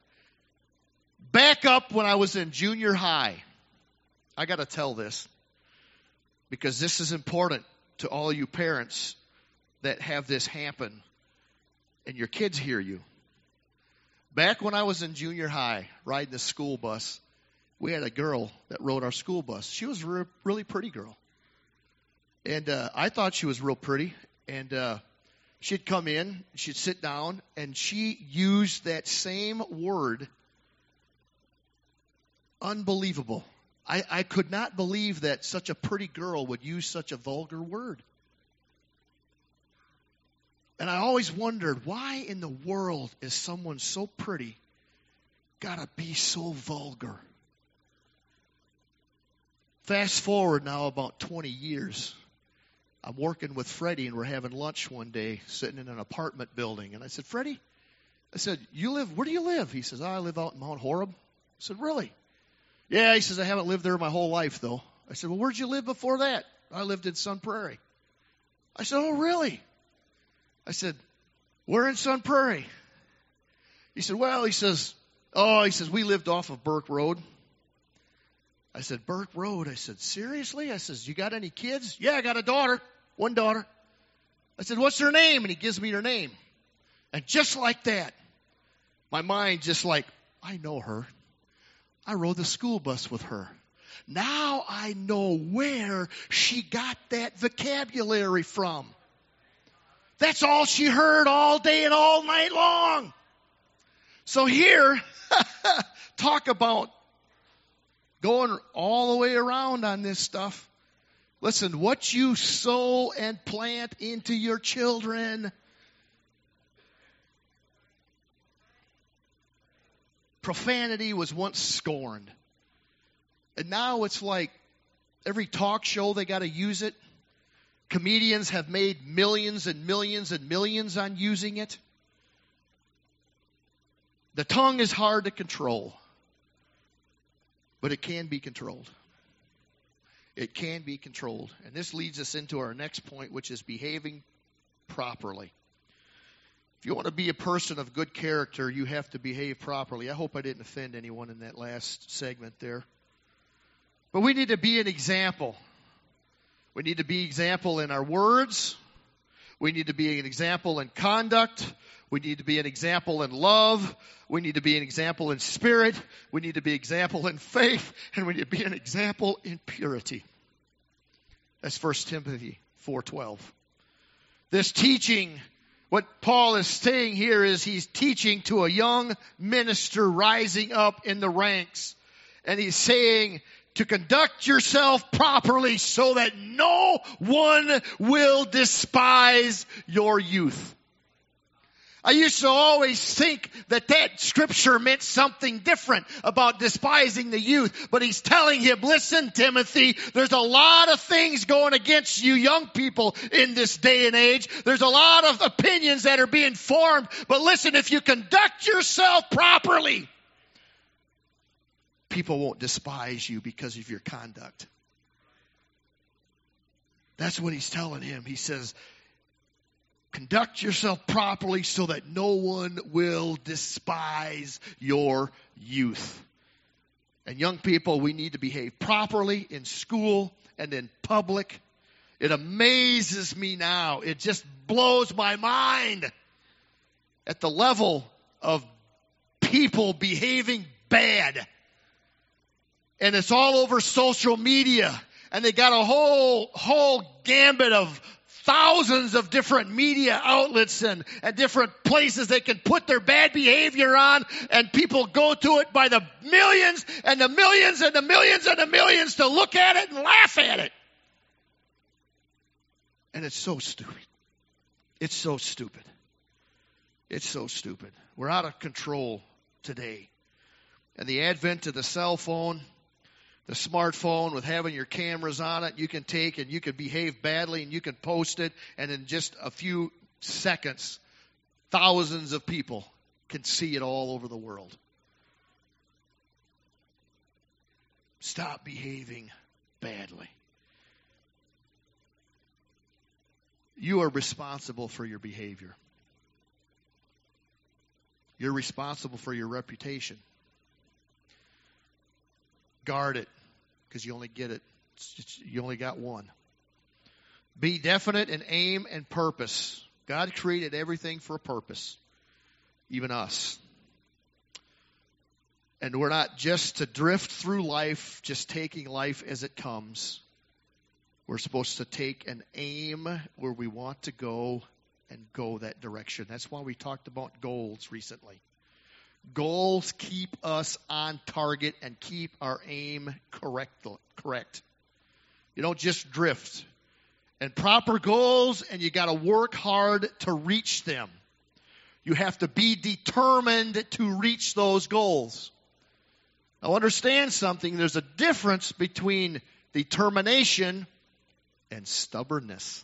Back up when I was in junior high. I got to tell this because this is important to all you parents that have this happen and your kids hear you. Back when I was in junior high, riding the school bus, we had a girl that rode our school bus. She was a really pretty girl. And I thought she was real pretty. And she'd come in, she'd sit down, and she used that same word. Unbelievable. I could not believe that such a pretty girl would use such a vulgar word. And I always wondered, why in the world is someone so pretty gotta be so vulgar? Fast forward now about 20 years. I'm working with Freddie and we're having lunch one day sitting in an apartment building. And I said, "Freddie," I said, where do you live? He says, "I live out in Mount Horeb." I said, "Really?" "Yeah," he says, "I haven't lived there my whole life though." I said, "Well, where'd you live before that?" "I lived in Sun Prairie." I said, "Oh, really?" I said, "Where in Sun Prairie?" He said, he says, "We lived off of Burke Road." I said, "Burke Road?" I said, "Seriously?" I says, "You got any kids?" "Yeah, I got a daughter, one daughter." I said, "What's her name?" And he gives me her name. And just like that, my mind just like, I know her. I rode the school bus with her. Now I know where she got that vocabulary from. That's all she heard all day and all night long. So here, talk about going all the way around on this stuff. Listen, what you sow and plant into your children. Profanity was once scorned. And now it's like every talk show, they got to use it. Comedians have made millions and millions and millions on using it. The tongue is hard to control, but it can be controlled. It can be controlled. And this leads us into our next point, which is behaving properly. If you want to be a person of good character, you have to behave properly. I hope I didn't offend anyone in that last segment there. But we need to be an example. We need to be an example in our words. We need to be an example in conduct. We need to be an example in love. We need to be an example in spirit. We need to be an example in faith. And we need to be an example in purity. That's 1 Timothy 4:12. This teaching, what Paul is saying here is he's teaching to a young minister rising up in the ranks. And he's saying to conduct yourself properly so that no one will despise your youth. I used to always think that scripture meant something different about despising the youth. But he's telling him, listen, Timothy, there's a lot of things going against you young people in this day and age. There's a lot of opinions that are being formed. But listen, if you conduct yourself properly, people won't despise you because of your conduct. That's what he's telling him. He says, conduct yourself properly so that no one will despise your youth. And young people, we need to behave properly in school and in public. It amazes me now. It just blows my mind at the level of people behaving bad And it's all over social media. And they got a whole gambit of thousands of different media outlets and different places they can put their bad behavior on, and people go to it by the millions and the millions and the millions and the millions to look at it and laugh at it. And it's so stupid. It's so stupid. It's so stupid. We're out of control today. And the advent of the cell phone, the smartphone with having your cameras on it, you can take and you can behave badly and you can post it, and in just a few seconds, thousands of people can see it all over the world. Stop behaving badly. You are responsible for your behavior. You're responsible for your reputation. Guard it, because you only get it. You only got one. Be definite in aim and purpose. God created everything for a purpose, even us. And we're not just to drift through life, just taking life as it comes. We're supposed to take an aim where we want to go and go that direction. That's why we talked about goals recently. Goals keep us on target and keep our aim correct. You don't just drift. And proper goals, and you got to work hard to reach them. You have to be determined to reach those goals. Now understand something. There's a difference between determination and stubbornness.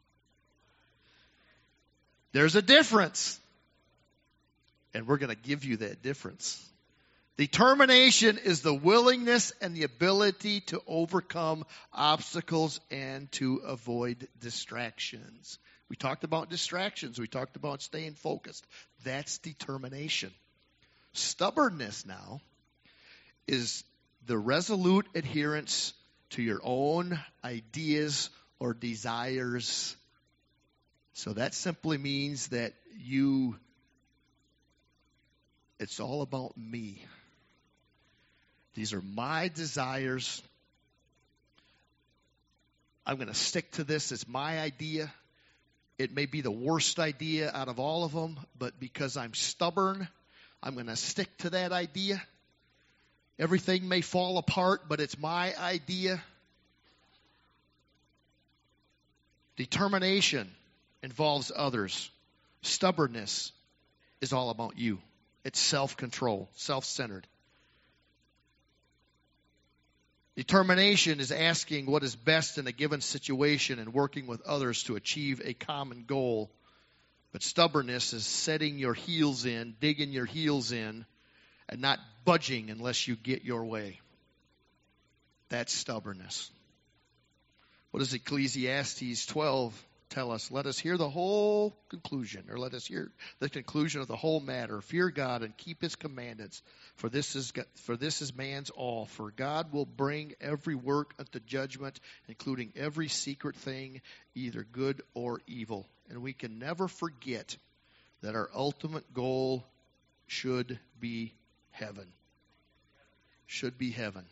There's a difference. And we're going to give you that difference. Determination is the willingness and the ability to overcome obstacles and to avoid distractions. We talked about distractions. We talked about staying focused. That's determination. Stubbornness now is the resolute adherence to your own ideas or desires. So that simply means that it's all about me. These are my desires. I'm going to stick to this. It's my idea. It may be the worst idea out of all of them, but because I'm stubborn, I'm going to stick to that idea. Everything may fall apart, but it's my idea. Determination involves others. Stubbornness is all about you. It's self-control, self-centered. Determination is asking what is best in a given situation and working with others to achieve a common goal. But stubbornness is setting your heels in, digging your heels in, and not budging unless you get your way. That's stubbornness. What does Ecclesiastes 12 tell us? Let us hear the whole conclusion, or let us hear the conclusion of the whole matter. Fear God and keep His commandments, for this is man's all. For God will bring every work unto judgment, including every secret thing, either good or evil. And we can never forget that our ultimate goal should be heaven. Should be heaven.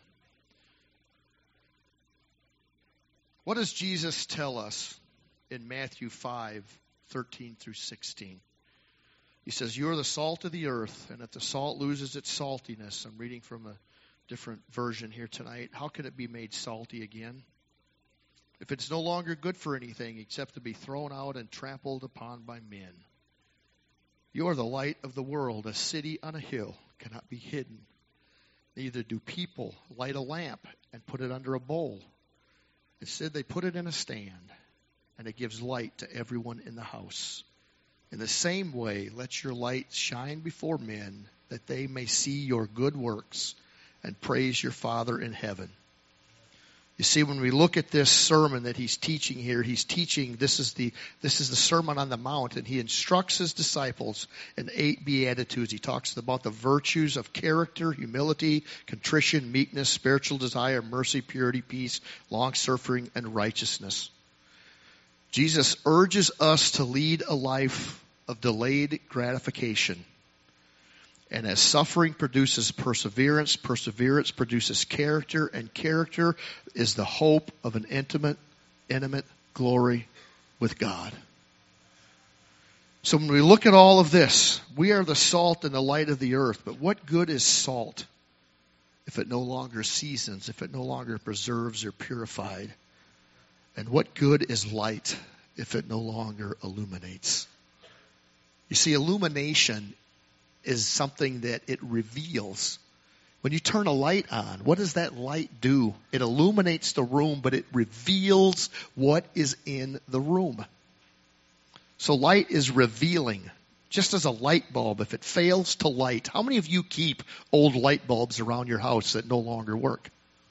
What does Jesus tell us in Matthew 5:13 through 16? He says, "You are the salt of the earth, and if the salt loses its saltiness," I'm reading from a different version here tonight, "how can it be made salty again? If it's no longer good for anything except to be thrown out and trampled upon by men. You are the light of the world. A city on a hill cannot be hidden. Neither do people light a lamp and put it under a bowl. Instead, they put it in a stand, and it gives light to everyone in the house. In the same way, let your light shine before men, that they may see your good works and praise your Father in heaven." You see, when we look at this sermon that he's teaching here, he's teaching, this is the Sermon on the Mount, and he instructs his disciples in 8 Beatitudes. He talks about the virtues of character, humility, contrition, meekness, spiritual desire, mercy, purity, peace, long-suffering, and righteousness. Jesus urges us to lead a life of delayed gratification And as suffering produces perseverance, perseverance produces character, and character is the hope of an intimate glory with God. So when we look at all of this, we are the salt and the light of the earth. But what good is salt if it no longer seasons, if it no longer preserves or purified? And what good is light if it no longer illuminates? You see, illumination is something that it reveals. When you turn a light on, what does that light do? It illuminates the room, but it reveals what is in the room. So light is revealing. Just as a light bulb, if it fails to light, how many of you keep old light bulbs around your house that no longer work?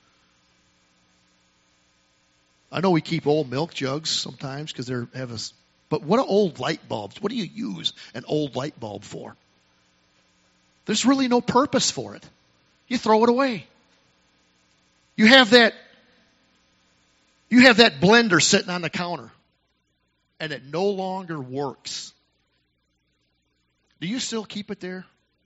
I know we keep old milk jugs sometimes because they have a... But what are old light bulbs? What do you use an old light bulb for? There's really no purpose for it. You throw it away. You have that blender sitting on the counter, and it no longer works. Do you still keep it there?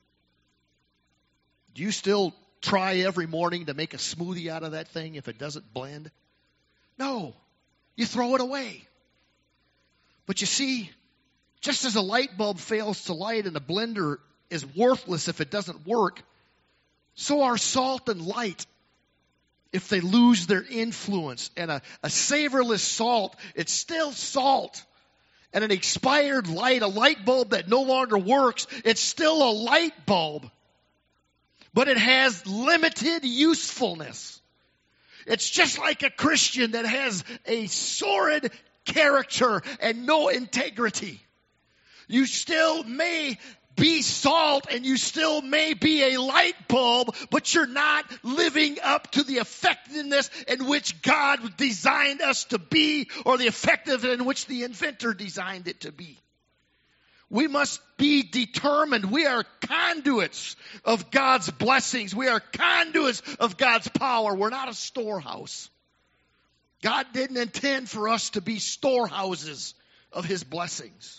Do you still try every morning to make a smoothie out of that thing if it doesn't blend? No. You throw it away. But you see, just as a light bulb fails to light and a blender is worthless if it doesn't work, so are salt and light if they lose their influence. And a savorless salt, it's still salt. And an expired light, a light bulb that no longer works, it's still a light bulb. But it has limited usefulness. It's just like a Christian that has a sordid character and no integrity. You still may be salt and you still may be a light bulb, but you're not living up to the effectiveness in which God designed us to be, or the effectiveness in which the inventor designed it to be. We must be determined. We are conduits of God's blessings. We are conduits of God's power. We're not a storehouse. God didn't intend for us to be storehouses of His blessings.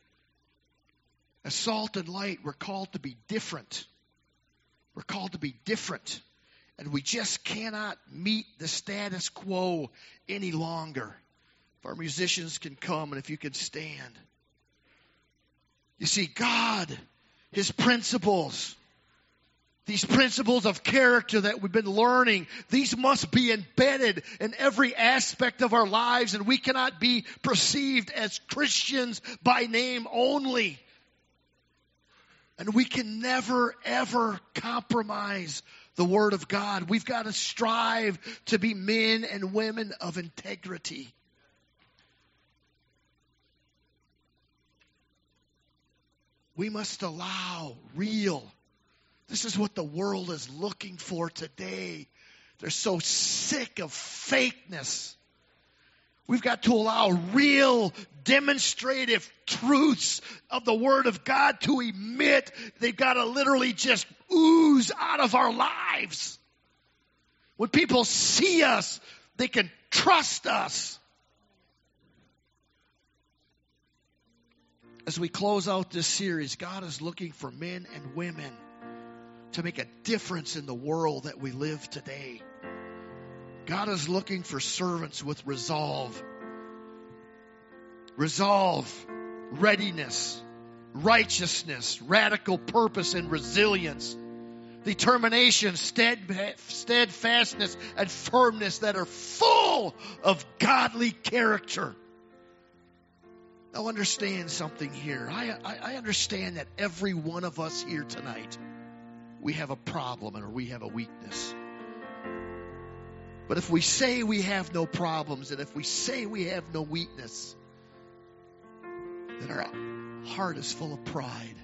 As salt and light, we're called to be different. We're called to be different. And we just cannot meet the status quo any longer. If our musicians can come and if you can stand. You see, God, His principles, these principles of character that we've been learning, these must be embedded in every aspect of our lives, and we cannot be perceived as Christians by name only. And we can never, ever compromise the Word of God. We've got to strive to be men and women of integrity. We must allow real. This is what the world is looking for today. They're so sick of fakeness. We've got to allow real, demonstrative truths of the Word of God to emit. They've got to literally just ooze out of our lives. When people see us, they can trust us. As we close out this series, God is looking for men and women to make a difference in the world that we live today. God is looking for servants with resolve. Resolve, readiness, righteousness, radical purpose and resilience, determination, steadfastness, and firmness that are full of godly character. Now understand something here. I understand that every one of us here tonight, we have a problem or we have a weakness. But if we say we have no problems and if we say we have no weakness, then our heart is full of pride.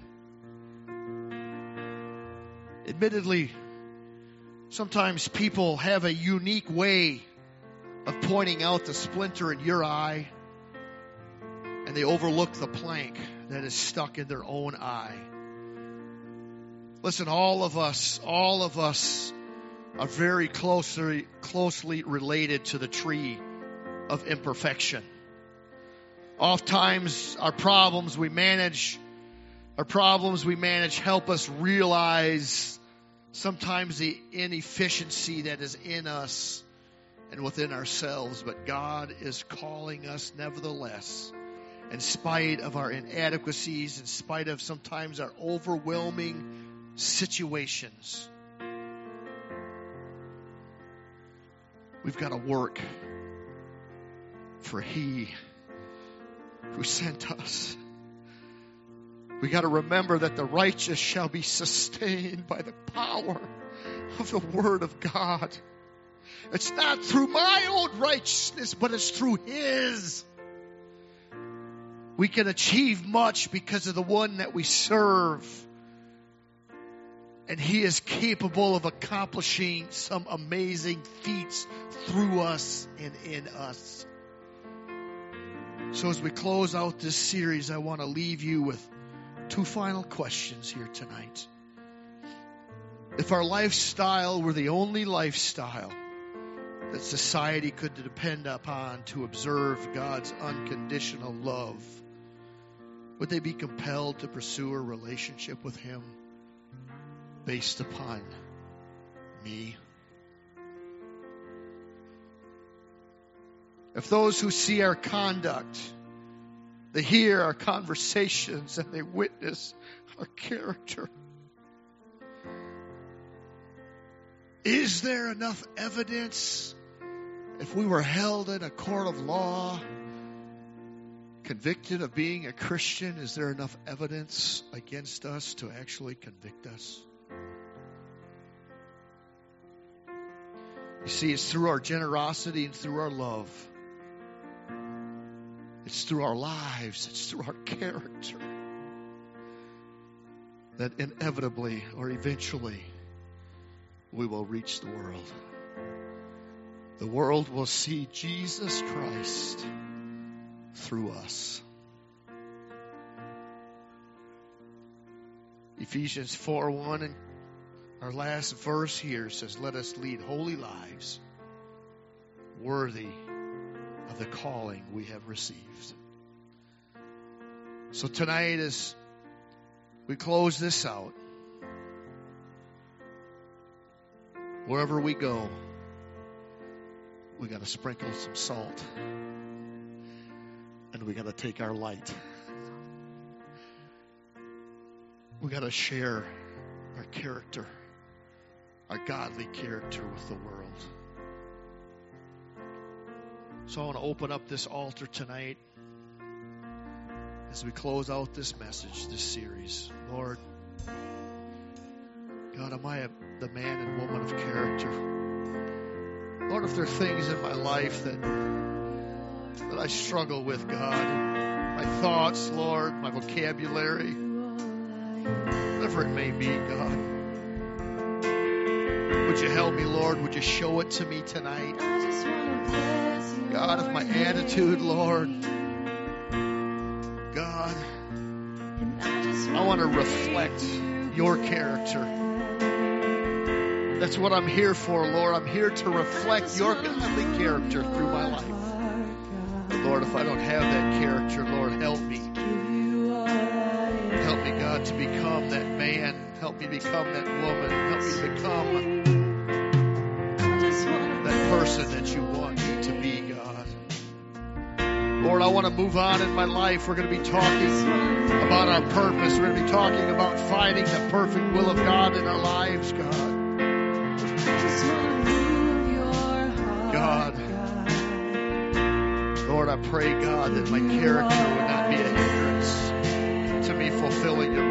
Admittedly, sometimes people have a unique way of pointing out the splinter in your eye, and they overlook the plank that is stuck in their own eye. Listen, all of us are very closely related to the tree of imperfection. Oftentimes, our problems we manage Our problems we manage help us realize sometimes the inefficiency that is in us and within ourselves. But God is calling us nevertheless, in spite of our inadequacies, in spite of sometimes our overwhelming situations. We've got to work for He who sent us. We got to remember that the righteous shall be sustained by the power of the Word of God. It's not through my own righteousness, but it's through His. We can achieve much because of the one that we serve. And He is capable of accomplishing some amazing feats through us and in us. So as we close out this series, I want to leave you with 2 final questions here tonight. If our lifestyle were the only lifestyle that society could depend upon to observe God's unconditional love, would they be compelled to pursue a relationship with Him based upon me? If those who see our conduct, they hear our conversations, and they witness our character, is there enough evidence, if we were held in a court of law, convicted of being a Christian, is there enough evidence against us to actually convict us? You see, it's through our generosity and through our love. It's through our lives. It's through our character that inevitably or eventually we will reach the world. The world will see Jesus Christ through us. Ephesians 4:1, and our last verse here says, let us lead holy lives worthy of the calling we have received. So tonight, as we close this out, wherever we go, we got to sprinkle some salt, and we got to take our light. We got to share our character, our godly character, with the world. So I want to open up this altar tonight as we close out this message, this series. Lord, God, am I the man and woman of character? Lord, if there are things in my life that I struggle with, God, my thoughts, Lord, my vocabulary, whatever it may be, God, would you help me, Lord? Would you show it to me tonight? God, if my attitude, Lord, God, I want to reflect your character. That's what I'm here for, Lord. I'm here to reflect your godly character through my life. Lord, if I don't have that character, Lord, help me. Help me, God, to become that man. Help me become that woman. Help me to become that person that you want me to be, God. Lord, I want to move on in my life. We're going to be talking about our purpose. We're going to be talking about finding the perfect will of God in our lives, God. God, Lord, I pray, God, that my character would not be a hindrance to me fulfilling your